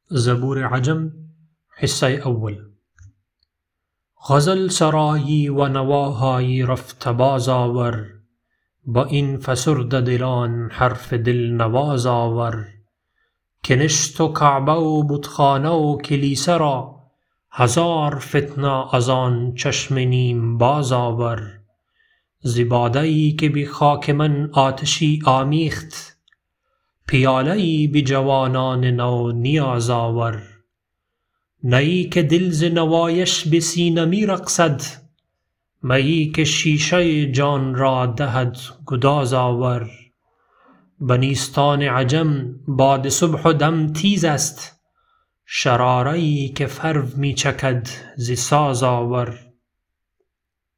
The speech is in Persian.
زبور عجم حصه اول. غزل سرایی و نواهایی رفت باز آور، با این فسرده دلان حرف دل نواز آور. کنشت و کعبه و بتخانه و کلیسه را، هزار فتنه از آن چشم نیم باز آور. ز باده ای که به خاک من آتشی آمیخت، پیاله ای به جوانان نو نیاز آور. نیی که دل ز نوایش به سینه می رقصد، میی که شیشه جان را دهد گداز آور. به نیستان عجم باد صبح و دم تیز است، شراره ای که فرو می چکد ز ساز آور.